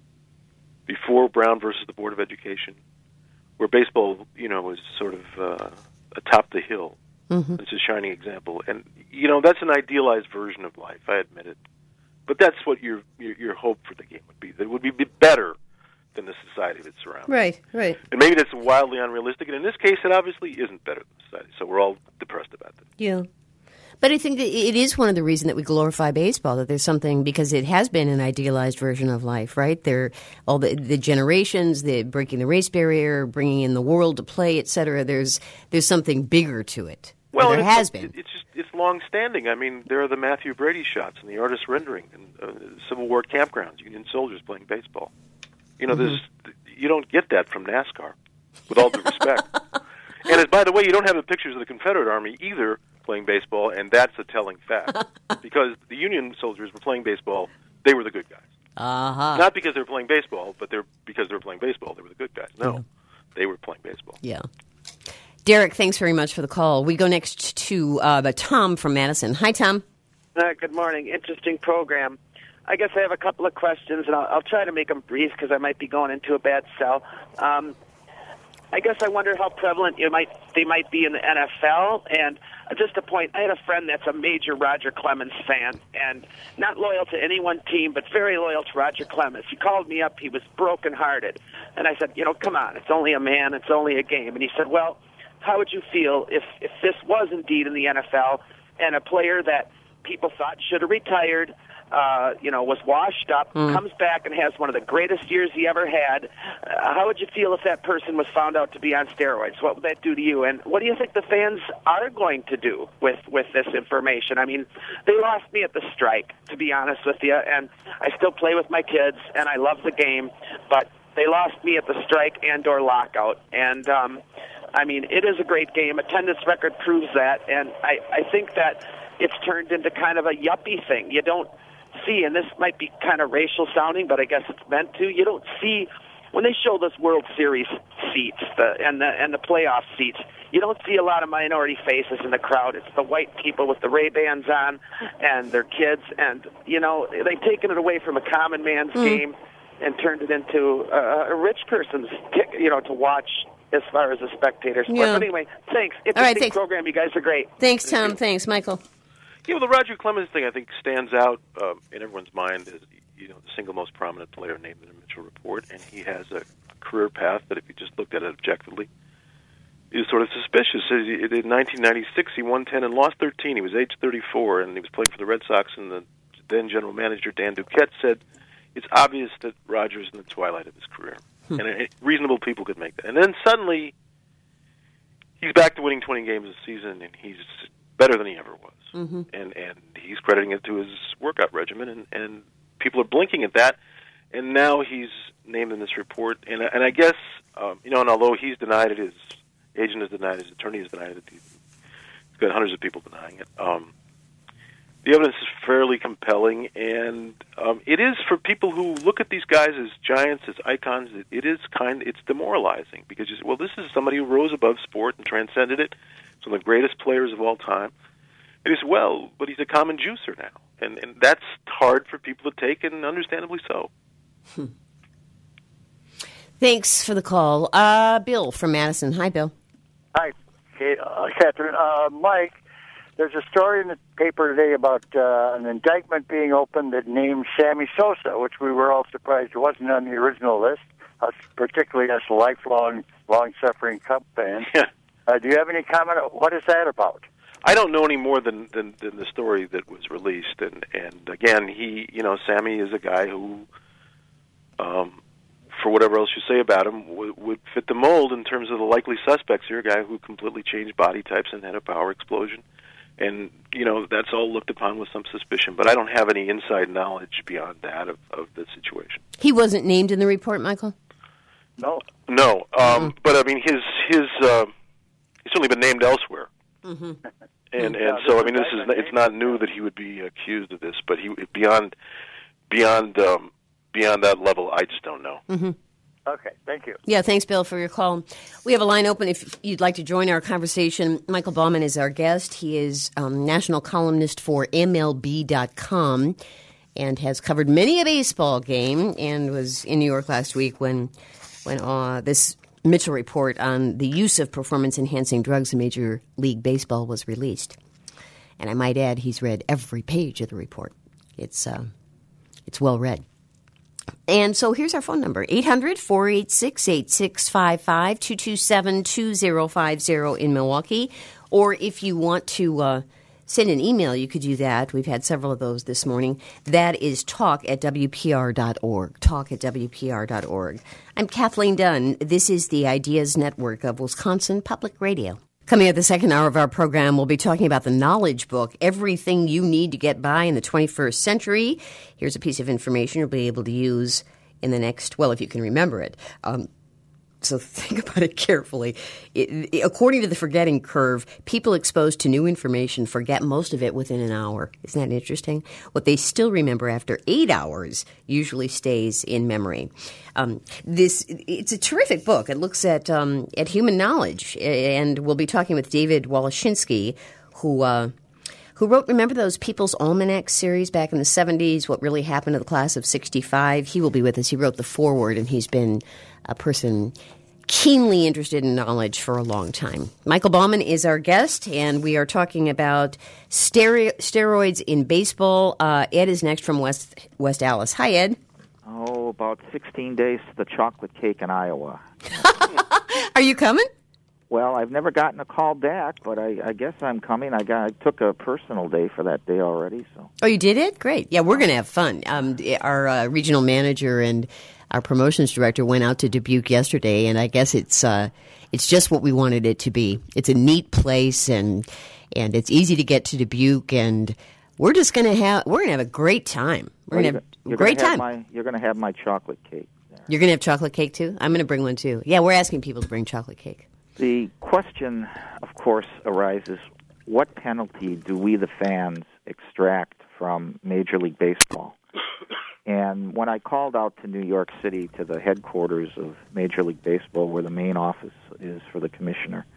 before Brown versus the Board of Education, where baseball, you know, was sort of uh, atop the hill. Mm-hmm. It's a shining example, and you know that's an idealized version of life. I admit it, but that's what your your, your hope for the game would be. That it would be better than the society that surrounds. Right, right. And maybe that's wildly unrealistic, and in this case, it obviously isn't better than society. So we're all depressed about that. Yeah. But I think that it is one of the reasons that we glorify baseball, that there's something, because it has been an idealized version of life, right? There, all the, the generations, the breaking the race barrier, bringing in the world to play, et cetera. There's, there's something bigger to it. Well, there has been. It's just it's long-standing. I mean, there are the Matthew Brady shots and the artist rendering and uh, Civil War campgrounds, Union soldiers playing baseball. You know, mm-hmm. there's you don't get that from NASCAR, with all due respect. And as, by the way, you don't have the pictures of the Confederate Army either playing baseball, and that's a telling fact. Because the Union soldiers were playing baseball, they were the good guys. Uh-huh. Not because they were playing baseball, but they're because they were playing baseball, they were the good guys. No, yeah. They were playing baseball. Yeah. Derek, thanks very much for the call. We go next to uh, Tom from Madison. Hi, Tom. Uh, good morning. Interesting program. I guess I have a couple of questions, and I'll, I'll try to make them brief because I might be going into a bad sell. Um, I guess I wonder how prevalent it might they might be in the N F L. And just a point, I had a friend that's a major Roger Clemens fan, and not loyal to any one team, but very loyal to Roger Clemens. He called me up. He was brokenhearted. And I said, you know, come on, it's only a man, it's only a game. And he said, well, how would you feel if, if this was indeed in the N F L and a player that people thought should have retired, uh, you know, was washed up, mm. comes back and has one of the greatest years he ever had? Uh, how would you feel if that person was found out to be on steroids? What would that do to you? And what do you think the fans are going to do with, with this information? I mean, they lost me at the strike, to be honest with you, and I still play with my kids, and I love the game, but they lost me at the strike and or lockout. And, um, I mean, it is a great game. Attendance record proves that, and I, I think that it's turned into kind of a yuppie thing. You don't see, and this might be kind of racial sounding, but I guess it's meant to. You don't see when they show those World Series seats the, and the and the playoff seats. You don't see a lot of minority faces in the crowd. It's the white people with the Ray-Bans on and their kids, and you know they've taken it away from a common man's mm. game and turned it into a, a rich person's, you know, to watch as far as a spectator sport. Yeah. But anyway, thanks. Interesting All right, thanks. program. You guys are great. Thanks, Tom. Thanks, Michael. Yeah, well, the Roger Clemens thing, I think, stands out um, in everyone's mind as, you know, the single most prominent player named in the Mitchell Report, and he has a career path that, if you just looked at it objectively, is sort of suspicious. In nineteen ninety-six, he won ten and lost thirteen. He was age thirty-four, and he was playing for the Red Sox, and the then general manager, Dan Duquette, said, it's obvious that Roger's in the twilight of his career. Hmm. And it, reasonable people could make that. And then suddenly, he's back to winning twenty games a season, and he's better than he ever was. Mm-hmm. And and he's crediting it to his workout regimen, and, and people are blinking at that. And now he's named in this report. And, and I guess, um, you know, and although he's denied it, his agent has denied it, his attorney has denied it, he's got hundreds of people denying it. Um, the evidence is fairly compelling, and um, it is for people who look at these guys as giants, as icons. It, it is kind, it's demoralizing because you say, well, this is somebody who rose above sport and transcended it. He's one of the greatest players of all time. It is well, but he's a common juicer now, and and that's hard for people to take, and understandably so. Hmm. Thanks for the call, uh, Bill from Madison. Hi, Bill. Hi, uh, Catherine. Uh, Mike. There's a story in the paper today about uh, an indictment being opened that named Sammy Sosa, which we were all surprised wasn't on the original list, uh, particularly as a lifelong, long-suffering Cub fan. Yeah. Uh, do you have any comment? What is that about? I don't know any more than, than, than the story that was released. And, and again, he, you know, Sammy is a guy who, um, for whatever else you say about him, w- would fit the mold in terms of the likely suspects here, a guy who completely changed body types and had a power explosion. And, you know, that's all looked upon with some suspicion. But I don't have any inside knowledge beyond that of, of the situation. He wasn't named in the report, Michael? No. No. Um, mm-hmm. But, I mean, his, his uh, he's certainly been named elsewhere. Mm-hmm. And, and so, I mean, this is it's not new that he would be accused of this. But he beyond beyond um, beyond that level, I just don't know. Mm-hmm. Okay, thank you. Yeah, thanks, Bill, for your call. We have a line open if you'd like to join our conversation. Michael Bauman is our guest. He is um, national columnist for M L B dot com and has covered many a baseball game and was in New York last week when when uh, this Mitchell report on the use of performance-enhancing drugs in Major League Baseball was released. And I might add, he's read every page of the report. It's uh, it's well read. And so here's our phone number, eight hundred, four eight six, eight six five five, two two seven, two zero five zero in Milwaukee. Or if you want to uh, send an email, you could do that. We've had several of those this morning. That is talk at W P R dot org, talk at W P R dot org. I'm Kathleen Dunn. This is the Ideas Network of Wisconsin Public Radio. Coming up the second hour of our program, we'll be talking about the Knowledge Book, everything you need to get by in the twenty-first century. Here's a piece of information you'll be able to use in the next, well, if you can remember it. Um, so think about it carefully. It, it, according to the forgetting curve, people exposed to new information forget most of it within an hour. Isn't that interesting? What they still remember after eight hours usually stays in memory. Um, this it's a terrific book. It looks at um, at human knowledge, and we'll be talking with David Walachinsky, who uh, who wrote, remember those People's Almanac series back in the seventies, What Really Happened to the Class of sixty-five? He will be with us. He wrote the foreword, and he's been a person keenly interested in knowledge for a long time. Michael Bauman is our guest, and we are talking about stero- steroids in baseball. Uh, Ed is next from West West Allis. Hi, Ed. Oh, about sixteen days to the chocolate cake in Iowa. Are you coming? Well, I've never gotten a call back, but I, I guess I'm coming. I got I took a personal day for that day already. So. Oh, you did it? Great. Yeah, we're going to have fun. Um, our uh, regional manager and our promotions director went out to Dubuque yesterday, and I guess it's uh, it's just what we wanted it to be. It's a neat place, and and it's easy to get to Dubuque, and we're just going to have we're going to have a great time. We're well, going to have a great have time. My, you're going to have my chocolate cake there. You're going to have chocolate cake too? I'm going to bring one too. Yeah, we're asking people to bring chocolate cake. The question, of course, arises: what penalty do we, the fans, extract from Major League Baseball? And when I called out to New York City, to the headquarters of Major League Baseball, where the main office is for the commissioner,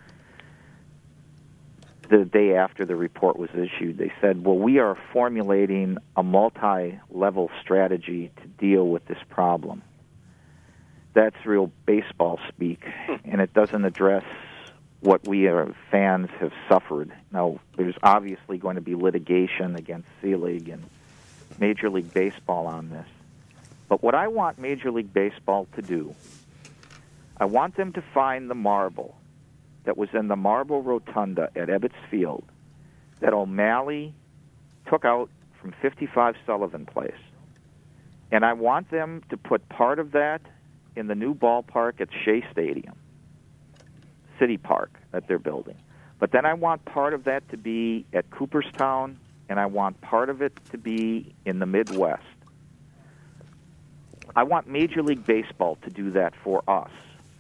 the day after the report was issued, they said, well, we are formulating a multi-level strategy to deal with this problem. That's real baseball speak, and it doesn't address what we as fans have suffered. Now, there's obviously going to be litigation against C-League and Major League Baseball on this. But what I want Major League Baseball to do, I want them to find the marble that was in the marble rotunda at Ebbets Field that O'Malley took out from fifty-five Sullivan Place. And I want them to put part of that in the new ballpark at Shea Stadium, City Park, that they're building. But then I want part of that to be at Cooperstown, and I want part of it to be in the Midwest. I want Major League Baseball to do that for us.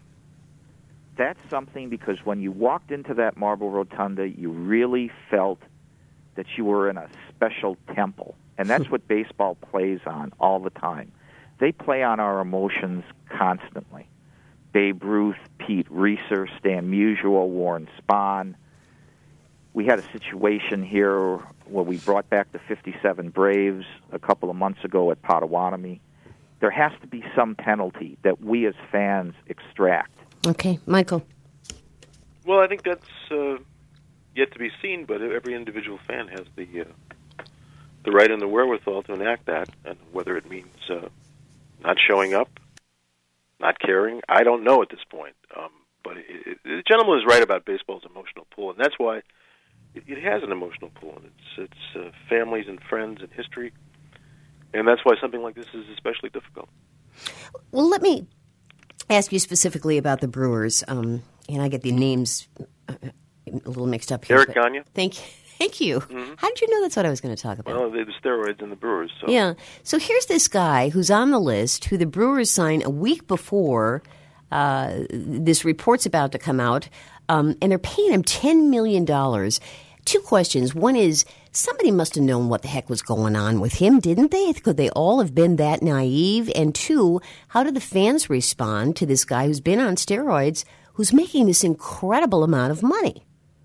That's something, because when you walked into that marble rotunda, you really felt that you were in a special temple. And that's what baseball plays on all the time. They play on our emotions constantly. Babe Ruth, Pete Reeser, Stan Musial, Warren Spahn. We had a situation here where we brought back the fifty-seven Braves a couple of months ago at Potawatomi. There has to be some penalty that we as fans extract. Okay, Michael. Well, I think that's uh, yet to be seen, but every individual fan has the uh, the right and the wherewithal to enact that, and whether it means uh, not showing up, not caring, I don't know at this point. Um, but it, it, the gentleman is right about baseball's emotional pull, and that's why it, it has an emotional pull. And it's it's uh, families and friends and history, and that's why something like this is especially difficult. Well, let me ask you specifically about the Brewers, um, and I get the names a little mixed up here. Eric Gagne. Thank you. Thank you. Mm-hmm. How did you know that's what I was going to talk about? Well, the steroids in the Brewers. So. Yeah. So here's this guy who's on the list, who the Brewers signed a week before uh, this report's about to come out, um, and they're paying him ten million dollars. Two questions. One is, somebody must have known what the heck was going on with him, didn't they? Could they all have been that naive? And two, how do the fans respond to this guy who's been on steroids, who's making this incredible amount of money?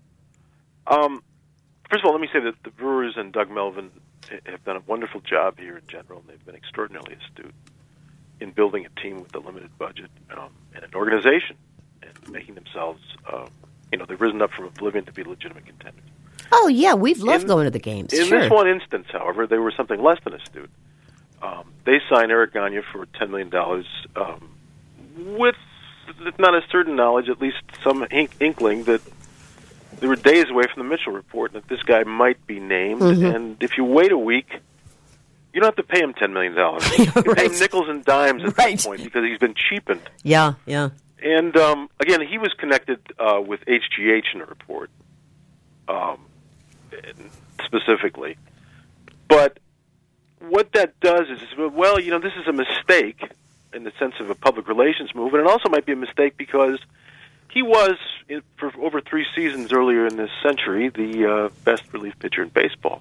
Um. First of all, let me say that the Brewers and Doug Melvin have done a wonderful job here in general, and they've been extraordinarily astute in building a team with a limited budget um, and an organization, and making themselves, uh, you know, they've risen up from oblivion to be legitimate contenders. Oh, yeah, we've loved in, going to the games. In sure. this one instance, however, they were something less than astute. Um, they signed Eric Gagne for ten million dollars um, with, if not a certain knowledge, at least some ink- inkling that they were days away from the Mitchell report that this guy might be named. Mm-hmm. And if you wait a week, you don't have to pay him ten million dollars. You right. pay him nickels and dimes at right. this point because he's been cheapened. Yeah, yeah. And, um, again, he was connected uh, with H G H in the report, um, specifically. But what that does is, well, you know, this is a mistake in the sense of a public relations move, and it also might be a mistake because he was, for over three seasons earlier in this century, the uh, best relief pitcher in baseball.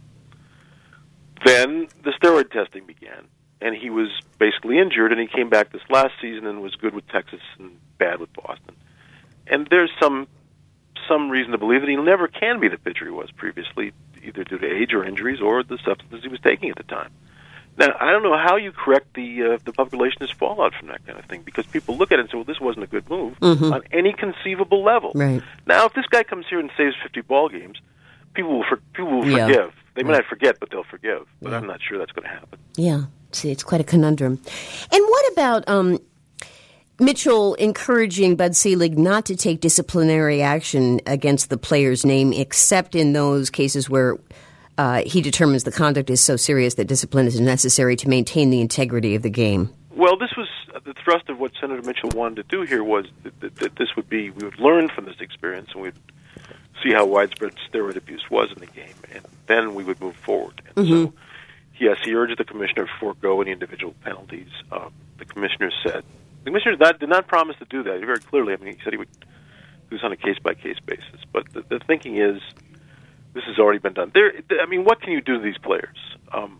Then the steroid testing began, and he was basically injured, and he came back this last season and was good with Texas and bad with Boston. And there's some some reason to believe that he never can be the pitcher he was previously, either due to age or injuries or the substances he was taking at the time. Now, I don't know how you correct the uh, the public relations fallout from that kind of thing, because people look at it and say, well, this wasn't a good move mm-hmm. on any conceivable level. Right. Now, if this guy comes here and saves fifty ball games, people will, for, people will yeah. forgive. They may not forget, but they'll forgive. But yeah. I'm not sure that's going to happen. Yeah. See, it's quite a conundrum. And what about um, Mitchell encouraging Bud Selig not to take disciplinary action against the player's name, except in those cases where Uh, he determines the conduct is so serious that discipline is necessary to maintain the integrity of the game? Well, this was uh, the thrust of what Senator Mitchell wanted to do here was that, that, that this would be, we would learn from this experience and we'd see how widespread steroid abuse was in the game, and then we would move forward. And mm-hmm. so, yes, he urged the commissioner to forego any individual penalties. Um, the commissioner said, the commissioner did not, did not promise to do that very clearly. I mean, he said he would do this on a case-by-case basis. But the, the thinking is, This has already been done. There, I mean, what can you do to these players? Um,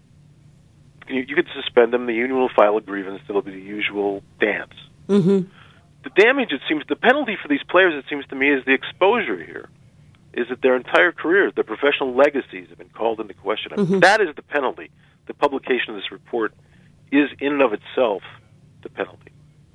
you, you could suspend them. The union will file a grievance. There'll be the usual dance. Mm-hmm. The damage, it seems, the penalty for these players, it seems to me, is the exposure here. Is that their entire careers, their professional legacies have been called into question. I mean, Mm-hmm. that is the penalty. The publication of this report is, in and of itself, the penalty.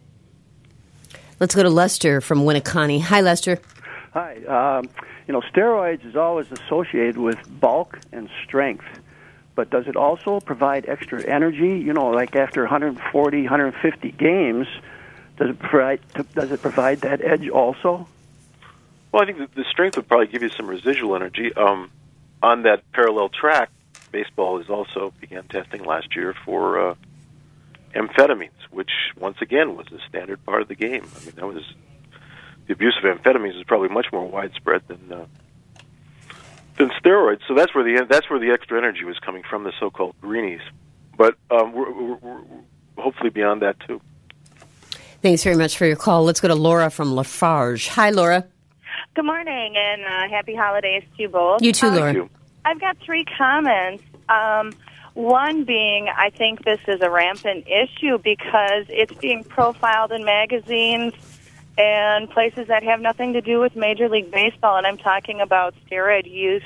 Let's go to Lester from Winneconne. Hi, Lester. Hi. Um, you know, steroids is always associated with bulk and strength, but does it also provide extra energy? You know, like after one forty, one fifty games, does it provide does it provide that edge also? Well, I think that the strength would probably give you some residual energy. Um, on that parallel track, baseball has also began testing last year for uh, amphetamines, which once again was a standard part of the game. I mean, that was the abuse of amphetamines is probably much more widespread than uh, than steroids. So that's where the that's where the extra energy was coming from, the so-called greenies. But um, we're, we're, we're hopefully beyond that too. Thanks very much for your call. Let's go to Laura from Lafarge. Hi, Laura. Good morning, and uh, happy holidays to you both. You too, um, Laura. Thank you. I've got three comments. Um, one being, I think this is a rampant issue because it's being profiled in magazines and places that have nothing to do with Major League Baseball, and I'm talking about steroid use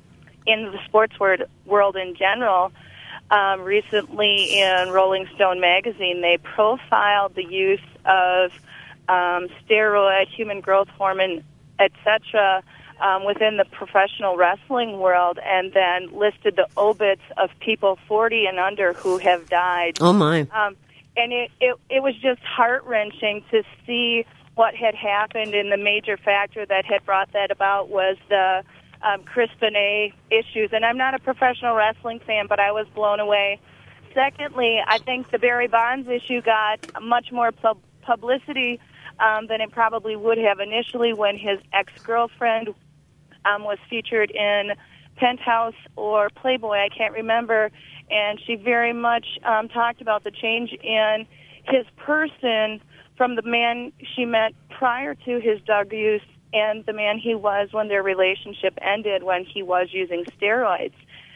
in the sports word, world in general. Um, recently in Rolling Stone magazine, they profiled the use of um, steroid, human growth hormone, et cetera, um, within the professional wrestling world, and then listed the obits of people forty and under who have died. Oh, my. Um, and it, it, it was just heart-wrenching to see what had happened, and the major factor that had brought that about was the um, Crispin A issues. And I'm not a professional wrestling fan, but I was blown away. Secondly, I think the Barry Bonds issue got much more pub- publicity um, than it probably would have initially when his ex-girlfriend um, was featured in Penthouse or Playboy, I can't remember, and she very much um, talked about the change in his person from the man she met prior to his drug use and the man he was when their relationship ended when he was using steroids.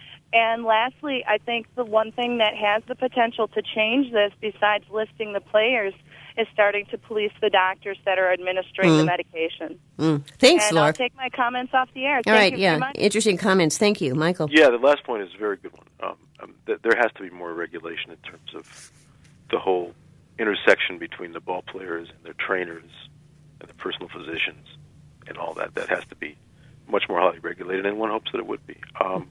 And lastly, I think the one thing that has the potential to change this, besides listing the players, is starting to police the doctors that are administering Mm. the medication. Mm. Thanks, and Laura. I'll take my comments off the air. All Thank right, you yeah. very much. Interesting comments. Thank you, Michael. Yeah, the last point is a very good one. Um, um, th- there has to be more regulation in terms of the whole intersection between the ball players and their trainers and the personal physicians and all that. That has to be much more highly regulated, and one hopes that it would be. Um,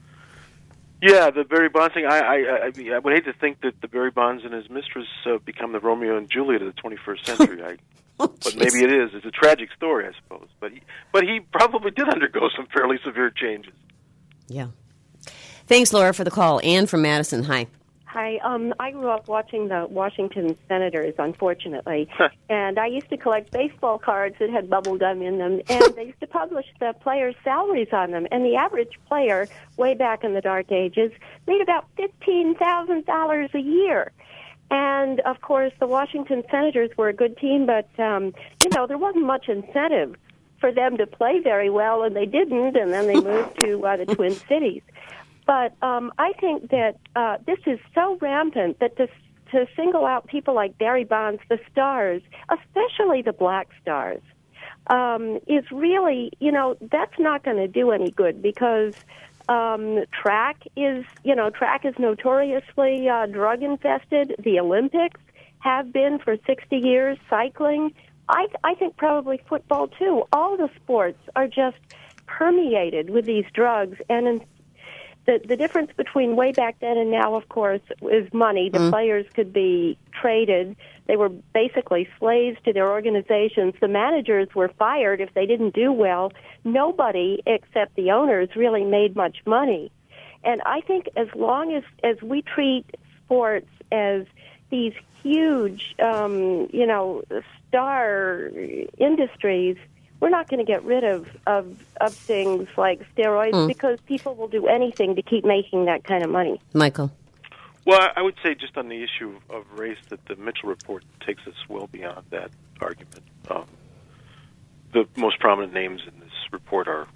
yeah, the Barry Bonds thing, I, I, I, I would hate to think that the Barry Bonds and his mistress uh, become the Romeo and Juliet of the twenty-first century. I, Oh, but maybe it is. It's a tragic story, I suppose. But he, but he probably did undergo some fairly severe changes. Yeah. Thanks, Laura, for the call. Ann from Madison. Hi. Hi. Um, I grew up watching the Washington Senators, unfortunately, and I used to collect baseball cards that had bubble gum in them, and they used to publish the players' salaries on them. And the average player, way back in the dark ages, made about fifteen thousand dollars a year. And, of course, the Washington Senators were a good team, but, um, you know, there wasn't much incentive for them to play very well, and they didn't, and then they moved to uh, the Twin Cities. But um, I think that uh, this is so rampant that to, to single out people like Barry Bonds, the stars, especially the black stars, um, is really, you know, that's not going to do any good because um, track is, you know, track is notoriously uh, drug infested. The Olympics have been for sixty years. Cycling, I, I think probably football too. All the sports are just permeated with these drugs, and in, the the difference between way back then and now, of course, is money. The mm. players could be traded. They were basically slaves to their organizations. The managers were fired if they didn't do well. Nobody except the owners really made much money. And I think as long as, as we treat sports as these huge, um, you know, star industries, we're not going to get rid of, of, of things like steroids mm. because people will do anything to keep making that kind of money. Michael. Well, I would say just on the issue of race that the Mitchell report takes us well beyond that argument. Um, the most prominent names in this report are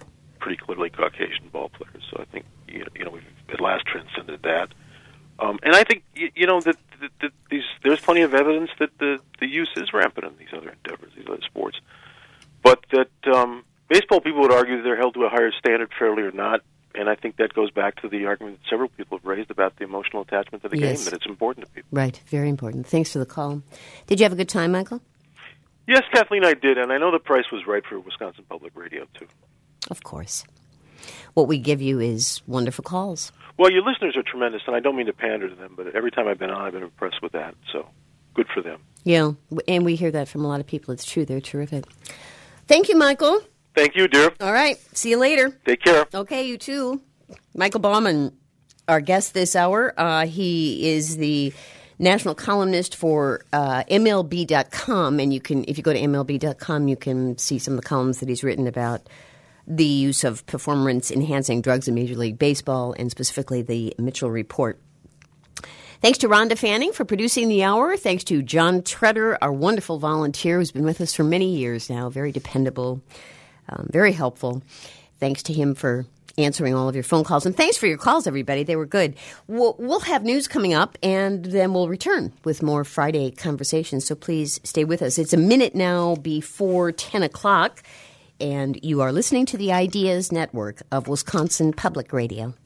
pretty clearly Caucasian ball players. So I think you know, you know we've at last transcended that. Um, and I think you, you know that, that, that these there's plenty of evidence that the the use is rampant in these other endeavors, these other sports. But that um, baseball people would argue that they're held to a higher standard, fairly or not. And I think that goes back to the argument that several people have raised about the emotional attachment to the Yes. game, that it's important to people. Right, very important. Thanks for the call. Did you have a good time, Michael? Yes, Kathleen, I did, and I know the price was right for Wisconsin Public Radio, too. Of course. What we give you is wonderful calls. Well, your listeners are tremendous, and I don't mean to pander to them, but every time I've been on, I've been impressed with that, so good for them. Yeah, and we hear that from a lot of people. It's true. They're terrific. Thank you, Michael. Thank you, dear. All right. See you later. Take care. Okay, you too. Michael Bauman, our guest this hour. Uh, he is the national columnist for uh, M L B dot com, and you can, if you go to M L B dot com, you can see some of the columns that he's written about the use of performance-enhancing drugs in Major League Baseball, and specifically the Mitchell Report. Thanks to Rhonda Fanning for producing the hour. Thanks to John Treader, our wonderful volunteer who's been with us for many years now, very dependable. Um, very helpful. Thanks to him for answering all of your phone calls. And thanks for your calls, everybody. They were good. We'll, we'll have news coming up, and then we'll return with more Friday conversations. So please stay with us. It's a minute now before ten o'clock, and you are listening to the Ideas Network of Wisconsin Public Radio.